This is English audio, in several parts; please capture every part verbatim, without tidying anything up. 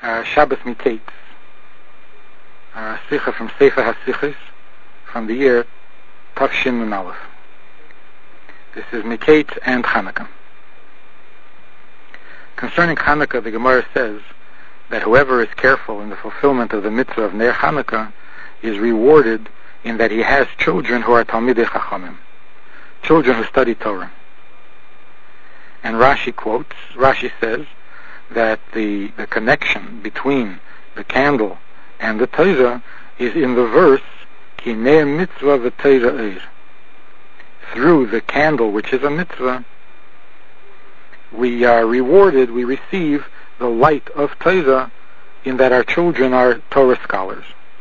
uh, Shabbos Miketz, uh, Sicha from Sefer HaSichos, from the year Tafshin Nun Aleph. This is Miketz and Chanukah. Concerning Chanukah, the Gemara says that whoever is careful in the fulfillment of the mitzvah of Ner Chanukah is rewarded in that he has children who are Talmidei Chachamim, children who study Torah. And Rashi quotes, Rashi says that the, the connection between the candle and the Torah is in the verse, Ki Ner Mitzvah V'Torah Eir. Through the candle, which is a mitzvah, we are rewarded, we receive the light of Torah in that our children are Torah scholars.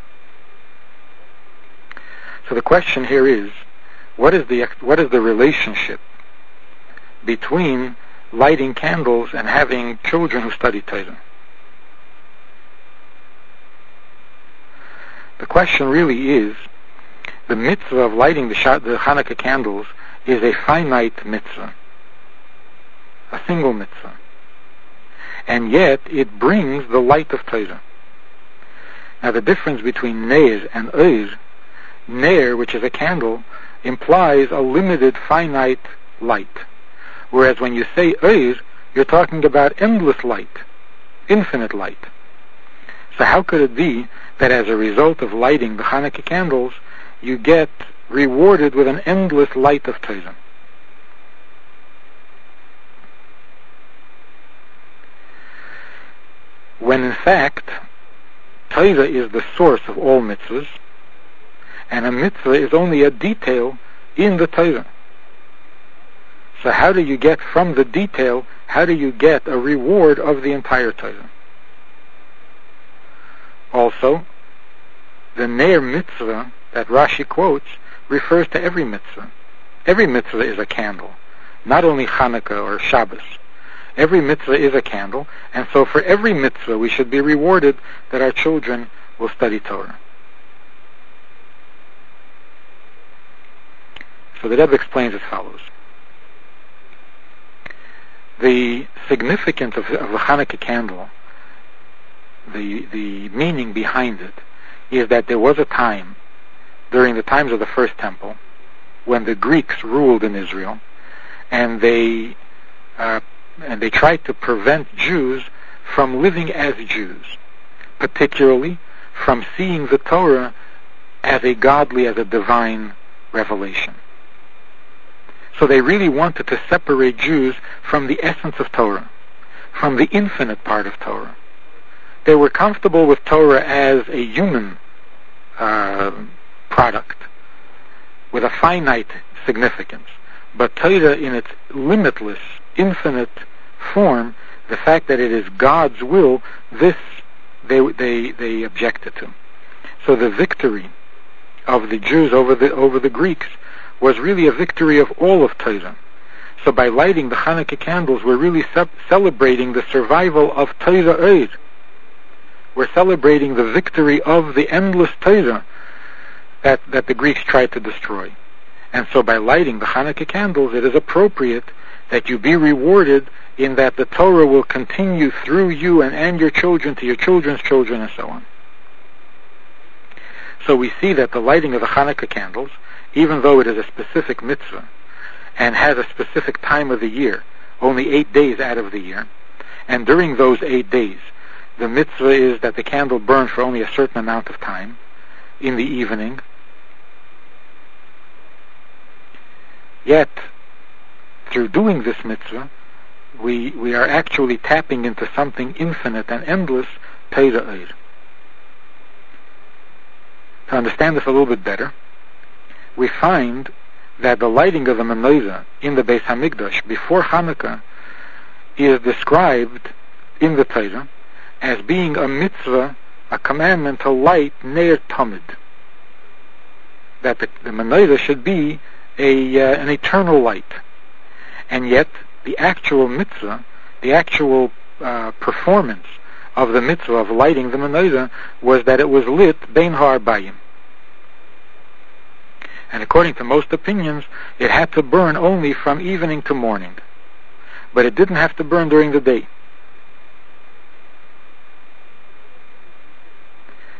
So the question here is, what is the what is the relationship between lighting candles and having children who study Torah? The question really is, the mitzvah of lighting the, the Hanukkah candles is a finite mitzvah, a single mitzvah. And yet it brings the light of Torah. Now the difference between Ner and Eir, Ner, which is a candle, implies a limited, finite light. Whereas when you say Eir, you're talking about endless light, infinite light. So how could it be that as a result of lighting the Hanukkah candles, you get rewarded with an endless light of Torah? When in fact, Torah is the source of all mitzvahs, and a mitzvah is only a detail in the Torah. So how do you get from the detail, how do you get a reward of the entire Torah? Also, the Ner mitzvah that Rashi quotes refers to every mitzvah. Every mitzvah is a candle, not only Chanukah or Shabbos. Every mitzvah is a candle, and so for every mitzvah we should be rewarded that our children will study Torah. So the Rebbe explains as follows. The significance of, of the Hanukkah candle, the, the meaning behind it, is that there was a time, during the times of the First Temple, when the Greeks ruled in Israel, and they uh, and they tried to prevent Jews from living as Jews, particularly from seeing the Torah as a godly, as a divine revelation. So they really wanted to separate Jews from the essence of Torah, from the infinite part of Torah. They were comfortable with Torah as a human uh, product, with a finite significance. But Torah in its limitless, infinite form, the fact that it is God's will, this they they they objected to. So the victory of the Jews over the over the Greeks was really a victory of all of Torah. So by lighting the Hanukkah candles, we're really ce- celebrating the survival of Torah Eir. We're celebrating the victory of the endless Torah that, that the Greeks tried to destroy. And so by lighting the Hanukkah candles, it is appropriate that you be rewarded in that the Torah will continue through you and, and your children to your children's children and so on. So we see that the lighting of the Hanukkah candles, even though it is a specific mitzvah and has a specific time of the year, only eight days out of the year, and during those eight days, the mitzvah is that the candle burn for only a certain amount of time in the evening. Yet, through doing this mitzvah, we we are actually tapping into something infinite and endless, Torah Eir. To understand this a little bit better, we find that the lighting of the menorah in the Beis Hamikdash before Hanukkah is described in the Torah as being a mitzvah, a commandment to light Ner Tamid. That the, the menorah should be a uh, an eternal light. And yet, the actual mitzvah, the actual uh, performance of the mitzvah of lighting the menorah was that it was lit Bein Ha'arbayim. And according to most opinions, it had to burn only from evening to morning. But it didn't have to burn during the day.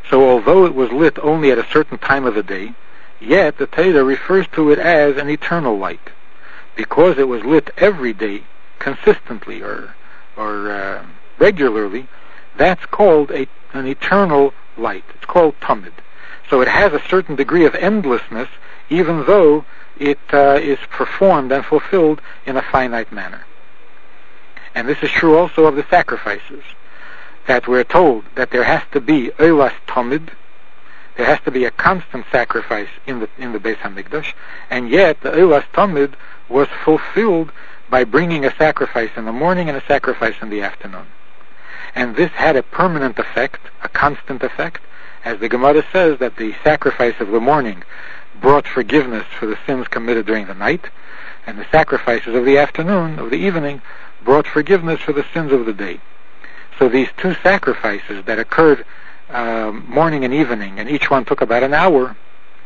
So although it was lit only at a certain time of the day, yet the Torah refers to it as an eternal light, because it was lit every day, consistently or or uh, regularly. That's called a, an eternal light. It's called Tamid. So it has a certain degree of endlessness, even though it uh, is performed and fulfilled in a finite manner. And this is true also of the sacrifices, that we're told that there has to be Eilas Tamid, there has to be a constant sacrifice in the in the Beis Hamikdash, and yet the Eilas Tamid was fulfilled by bringing a sacrifice in the morning and a sacrifice in the afternoon. And this had a permanent effect, a constant effect, as the Gemara says that the sacrifice of the morning brought forgiveness for the sins committed during the night, and the sacrifices of the afternoon, of the evening, brought forgiveness for the sins of the day. So these two sacrifices that occurred uh, morning and evening, and each one took about an hour,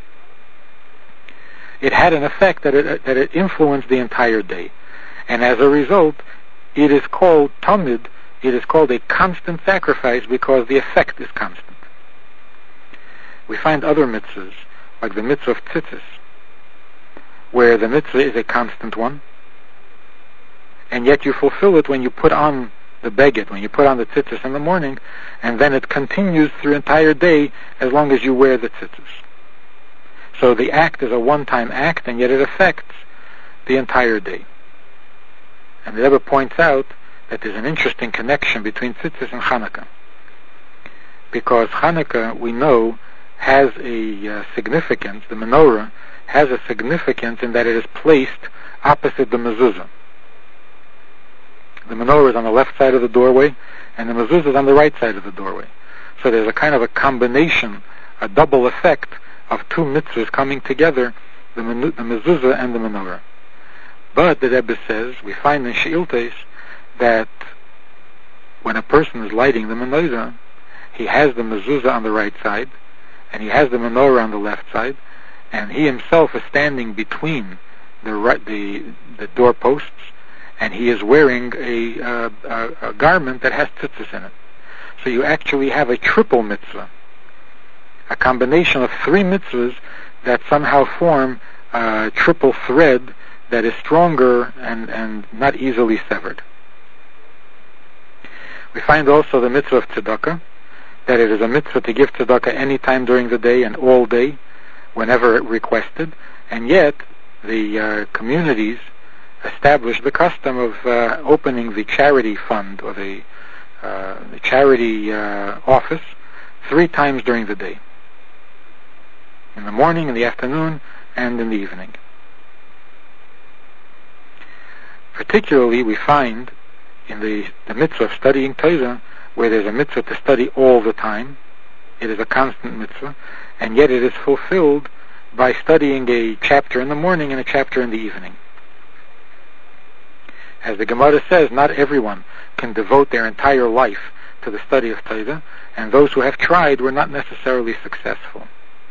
it had an effect that it, that it influenced the entire day. And as a result, it is called Tamid, it is called a constant sacrifice because the effect is constant. We find other mitzvahs, like the mitzvah of tzitzis, where the mitzvah is a constant one, and yet you fulfill it when you put on the beged, when you put on the tzitzis in the morning, and then it continues through the entire day as long as you wear the tzitzis. So the act is a one-time act, and yet it affects the entire day. And the Rebbe points out that there's an interesting connection between tzitzis and Hanukkah, because Hanukkah, we know, has a uh, significance, the menorah has a significance in that it is placed opposite the mezuzah. The menorah is on the left side of the doorway, and the mezuzah is on the right side of the doorway. So there's a kind of a combination, a double effect of two mitzvahs coming together, the, men- the mezuzah and the menorah. But the Rebbe says, we find in Sheiltes, that when a person is lighting the menorah, he has the mezuzah on the right side, and he has the menorah on the left side, and he himself is standing between the right, the the doorposts, and he is wearing a, uh, a, a garment that has tzitzis in it. So you actually have a triple mitzvah, a combination of three mitzvahs that somehow form a triple thread that is stronger and, and not easily severed. We find also the mitzvah of tzedakah, that it is a mitzvah to give tzedakah any time during the day and all day, whenever it requested, and yet the uh, communities established the custom of uh, opening the charity fund or the, uh, the charity uh, office three times during the day, in the morning, in the afternoon, and in the evening. Particularly, we find in the, the mitzvah of studying Torah, where there's a mitzvah to study all the time, it is a constant mitzvah, and yet it is fulfilled by studying a chapter in the morning and a chapter in the evening. As the Gemara says, not everyone can devote their entire life to the study of Torah, and those who have tried were not necessarily successful.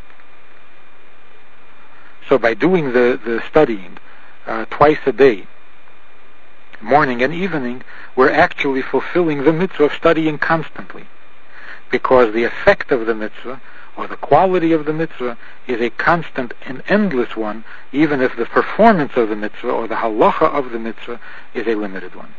So by doing the, the studying uh, twice a day, morning and evening, we're actually fulfilling the mitzvah of studying constantly, because the effect of the mitzvah, or the quality of the mitzvah, is a constant and endless one, even if the performance of the mitzvah, or the halacha of the mitzvah, is a limited one.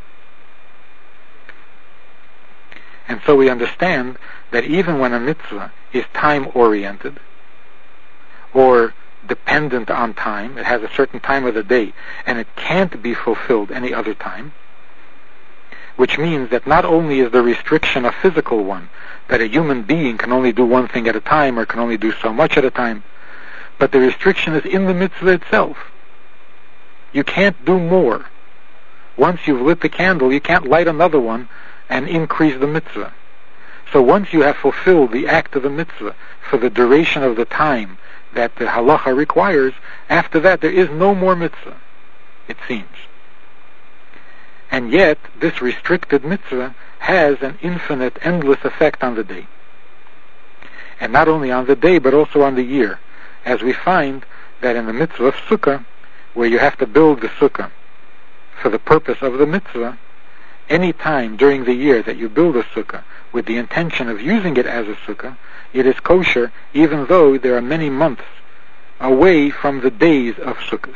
And so we understand that even when a mitzvah is time-oriented, or dependent on time, it has a certain time of the day, and it can't be fulfilled any other time, which means that not only is the restriction a physical one, that a human being can only do one thing at a time or can only do so much at a time, but the restriction is in the mitzvah itself. You can't do more. Once you've lit the candle, you can't light another one and increase the mitzvah. So once you have fulfilled the act of the mitzvah for the duration of the time that the halacha requires, after that there is no more mitzvah, it seems. And yet, this restricted mitzvah has an infinite, endless effect on the day. And not only on the day, but also on the year, as we find that in the mitzvah of sukkah, where you have to build the sukkah for the purpose of the mitzvah, any time during the year that you build a sukkah with the intention of using it as a sukkah, it is kosher even though there are many months away from the days of sukkahs.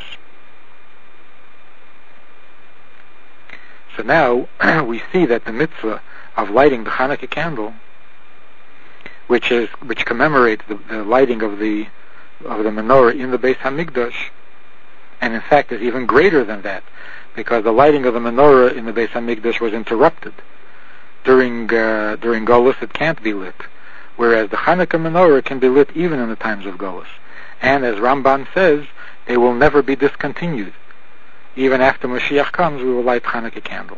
So now we see that the mitzvah of lighting the Hanukkah candle, which is which commemorates the, the lighting of the of the menorah in the Beis Hamikdash, and in fact is even greater than that, because the lighting of the menorah in the Beis Hamikdash was interrupted during uh, during Golus. It can't be lit, whereas the Hanukkah menorah can be lit even in the times of Golus. And as Ramban says, they will never be discontinued. Even after Mashiach comes, we will light Hanukkah candles.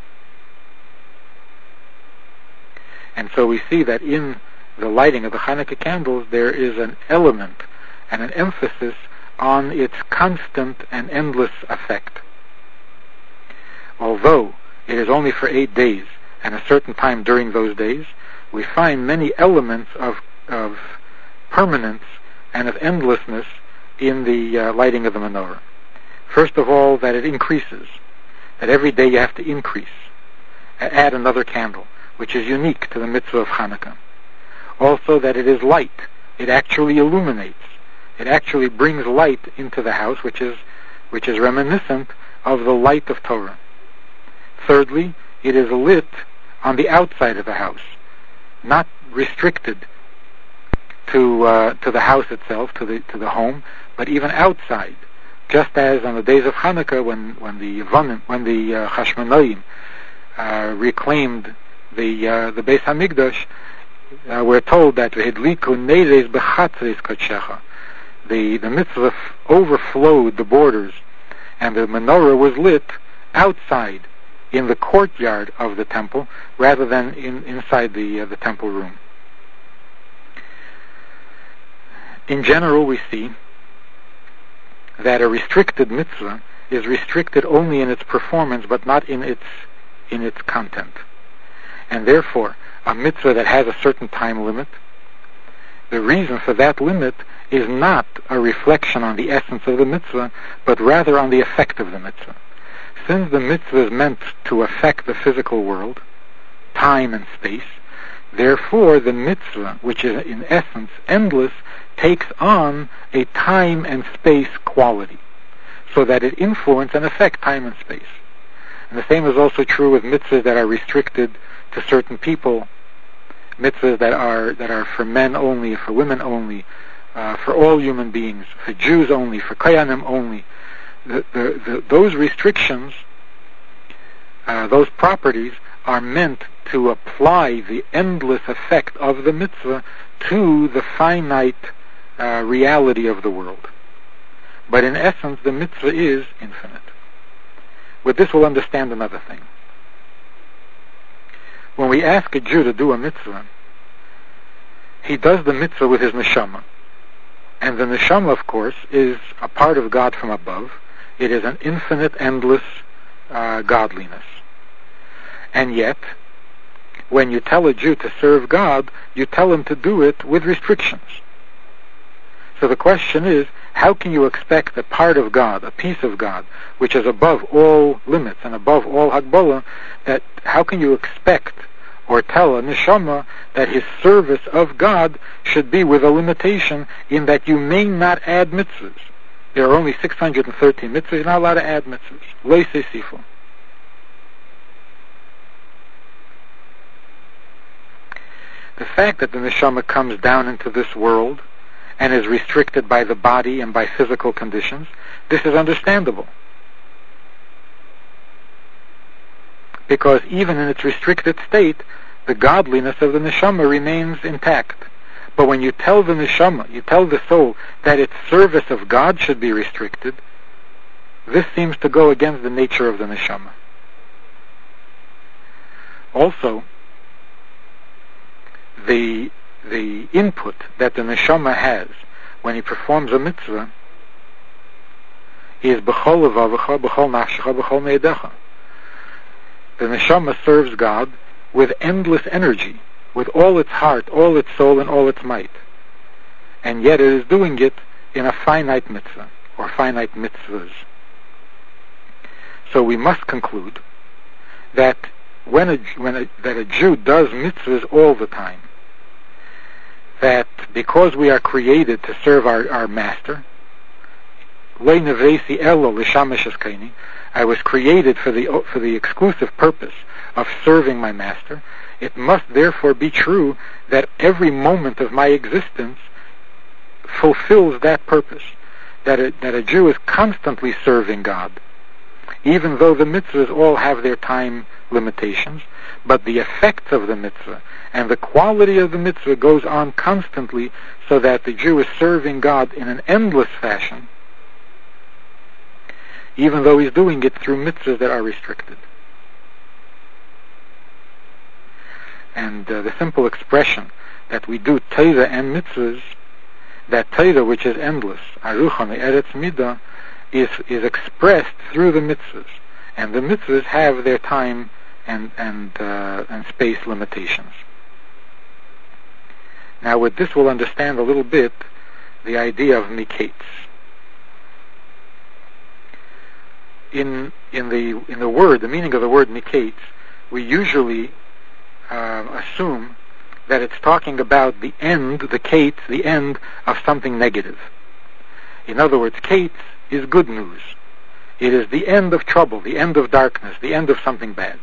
And so we see that in the lighting of the Hanukkah candles, there is an element and an emphasis on its constant and endless effect. Although it is only for eight days and a certain time during those days, we find many elements of, of permanence and of endlessness in the uh, lighting of the menorah. First of all, that it increases, that every day you have to increase, add another candle, which is unique to the mitzvah of Hanukkah. Also that it is light, it actually illuminates, it actually brings light into the house, which is which is reminiscent of the light of Torah. Thirdly, it is lit on the outside of the house, not restricted to uh, to the house itself, to the to the home, but even outside. Just as on the days of Hanukkah, when when the Yevonim, when the uh, Hashmonaim uh, reclaimed the uh, the Beis Hamikdash, uh, we're told that v'hidliku neires b'chatzres kodshecha. The the mitzvah overflowed the borders, and the menorah was lit outside in the courtyard of the temple rather than in, inside the uh, the temple room. In general, we see that a restricted mitzvah is restricted only in its performance, but not in its in its content. And therefore, a mitzvah that has a certain time limit, the reason for that limit is not a reflection on the essence of the mitzvah, but rather on the effect of the mitzvah. Since the mitzvah is meant to affect the physical world, time and space, therefore the mitzvah, which is in essence endless, takes on a time and space quality, so that it influence and affect time and space. And the same is also true with mitzvahs that are restricted to certain people, mitzvahs that are that are for men only, for women only, uh, for all human beings, for Jews only, for Koyanim only. The, the, the, those restrictions, uh, those properties, are meant to apply the endless effect of the mitzvah to the finite uh, reality of the world. But in essence, the mitzvah is infinite. With this, we'll understand another thing. When we ask a Jew to do a mitzvah, he does the mitzvah with his neshama. And the neshama, of course, is a part of God from above. It is an infinite, endless uh, godliness. And yet, when you tell a Jew to serve God, you tell him to do it with restrictions. So the question is, how can you expect a part of God, a piece of God, which is above all limits and above all Hagbolah, that how can you expect or tell a neshama that his service of God should be with a limitation in that you may not add mitzvahs? There are only six hundred thirteen mitzvahs. You're not allowed to add mitzvahs. Lo yiseifu. The fact that the neshama comes down into this world and is restricted by the body and by physical conditions, this is understandable. Because even in its restricted state, the godliness of the neshama remains intact. But when you tell the neshama, you tell the soul that its service of God should be restricted, this seems to go against the nature of the neshama. Also, the the input that the neshama has when he performs a mitzvah is b'chol levavecha, b'chol nafshecha, b'chol meidecha. The neshama serves God with endless energy, with all its heart, all its soul, and all its might. And yet it is doing it in a finite mitzvah, or finite mitzvahs. So we must conclude that when a, when a, that a Jew does mitzvahs all the time, that because we are created to serve our, our master, I was created for the for the exclusive purpose of serving my master. It must therefore be true that every moment of my existence fulfills that purpose, that a, that a Jew is constantly serving God, even though the mitzvahs all have their time limitations, but the effects of the mitzvah and the quality of the mitzvah goes on constantly, so that the Jew is serving God in an endless fashion, even though he's doing it through mitzvahs that are restricted. And uh, the simple expression that we do Torah and mitzvahs, that Torah which is endless, Arucha Me'eretz Midah, is is expressed through the mitzvahs, and the mitzvahs have their time and and uh, and space limitations. Now, with this, we'll understand a little bit the idea of miketz. In in the in the word, the meaning of the word miketz, we usually uh, assume that it's talking about the end, the ketz, the end of something negative. In other words, ketz is good news. It is the end of trouble, the end of darkness, the end of something bad.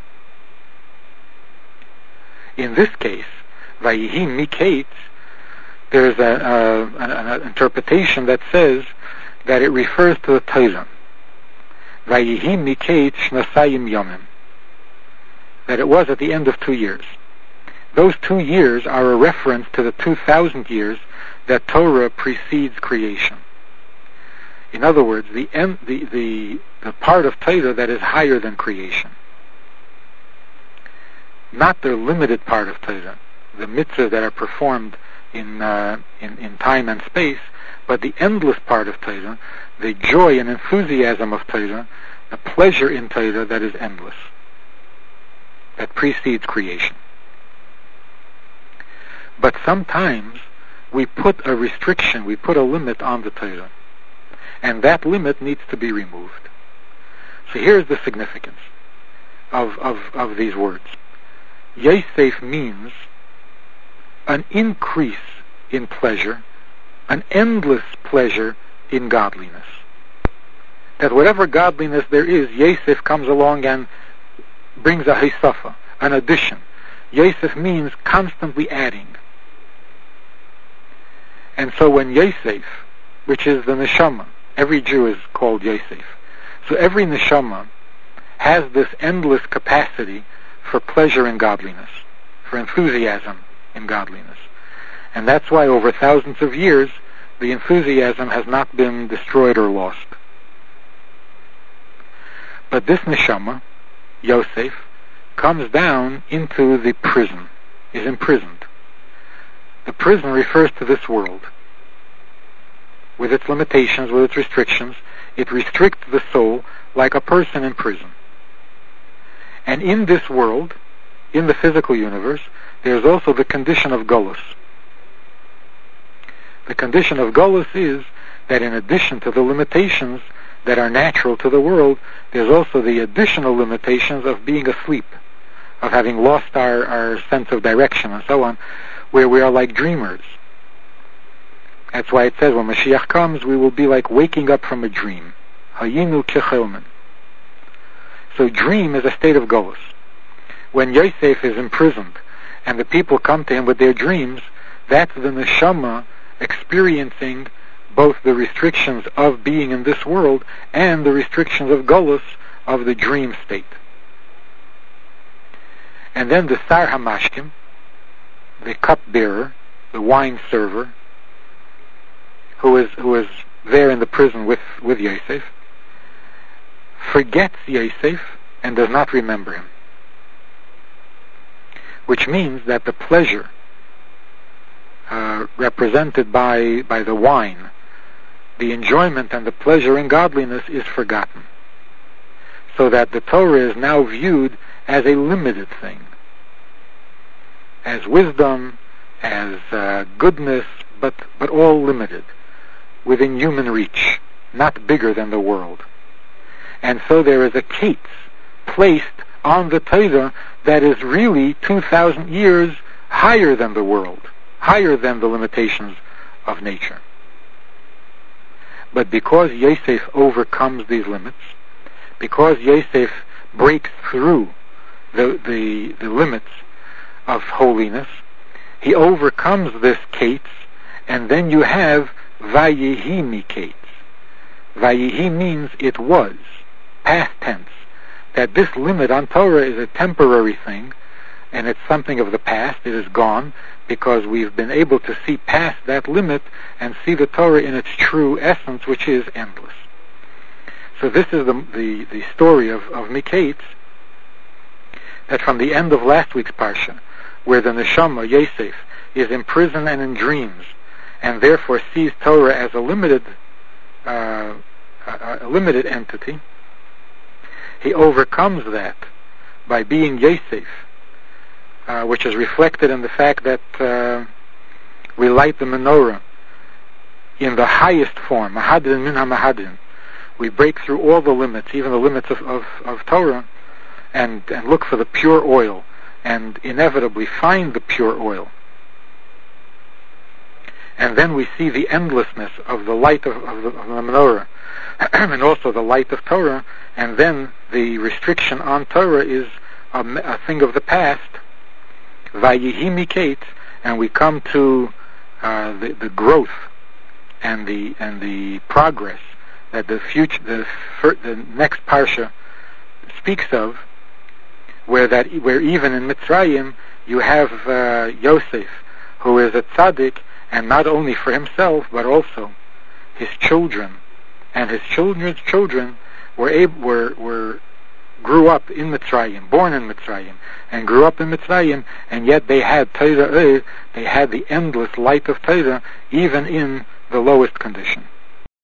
In this case, Vayihi miketz, there's a, a, an, an interpretation that says that it refers to the Torah. Vayihi miketz shnasayim yomim, that it was at the end of two years. Those two years are a reference to the two thousand years that Torah precedes creation. In other words, the, end, the, the, the part of Torah that is higher than creation. Not the limited part of Torah, the mitzvahs that are performed in, uh, in, in time and space, but the endless part of Torah, the joy and enthusiasm of Torah, the pleasure in Torah that is endless, that precedes creation. But sometimes we put a restriction, we put a limit on the Torah, and that limit needs to be removed. So here's the significance of, of, of these words. Yosef means an increase in pleasure, an endless pleasure in godliness. That whatever godliness there is, Yosef comes along and brings a hisafa, an addition. Yosef means constantly adding. And so when Yosef, which is the neshama, every Jew is called Yosef, so every neshama has this endless capacity for pleasure in godliness, for enthusiasm in godliness. And that's why over thousands of years, the enthusiasm has not been destroyed or lost. But this neshama, Yosef, comes down into the prison, is imprisoned. The prison refers to this world. With its limitations, with its restrictions, it restricts the soul like a person in prison. And in this world, in the physical universe, there's also the condition of Golus. The condition of Golus is that in addition to the limitations that are natural to the world, there's also the additional limitations of being asleep, of having lost our, our sense of direction and so on, where we are like dreamers. That's why it says when Mashiach comes, we will be like waking up from a dream. Hayinu kechelmen. So dream is a state of Golus. When Yosef is imprisoned and the people come to him with their dreams, that's the neshama experiencing both the restrictions of being in this world and the restrictions of Golus of the dream state. And then the Sar HaMashkim, the cupbearer, the wine server, who is who is there in the prison with, with Yosef, forgets Yosef and does not remember him. Which means that the pleasure uh, represented by, by the wine, the enjoyment and the pleasure in godliness is forgotten. So that the Torah is now viewed as a limited thing, as wisdom, as uh, goodness, but, but all limited, within human reach, not bigger than the world. And so there is a ketz placed on the Torah that is really two thousand years higher than the world, higher than the limitations of nature. But because Yosef overcomes these limits, because Yosef breaks through the, the, the limits of holiness, he overcomes this Kates, and then you have Vayehi Mikates. Vayehi means it was, past tense, that this limit on Torah is a temporary thing, and it's something of the past. It is gone, because we've been able to see past that limit and see the Torah in its true essence, which is endless. So this is the the, the story of, of Mikates, that from the end of last week's Parsha, where the Neshama, Yosef, is in prison and in dreams, and therefore sees Torah as a limited, uh, a, a limited entity, he overcomes that by being Yosef, uh, which is reflected in the fact that uh, we light the menorah in the highest form, Mahadin min ha-Mahadin. We break through all the limits, even the limits of, of, of Torah, and, and look for the pure oil, and inevitably find the pure oil. And then we see the endlessness of the light of, of, the, of the menorah, and also the light of Torah, and then the restriction on Torah is a, a thing of the past, Vayehi Mikates, and we come to uh, the, the growth and the and the progress that the future, the, the next parsha speaks of, where that where even in Mitzrayim you have uh, Yosef, who is a tzaddik, and not only for himself but also his children, and his children's children were able, were were grew up in Mitzrayim, born in Mitzrayim, and grew up in Mitzrayim, and yet they had Torah, they had the endless light of Torah, even in the lowest condition.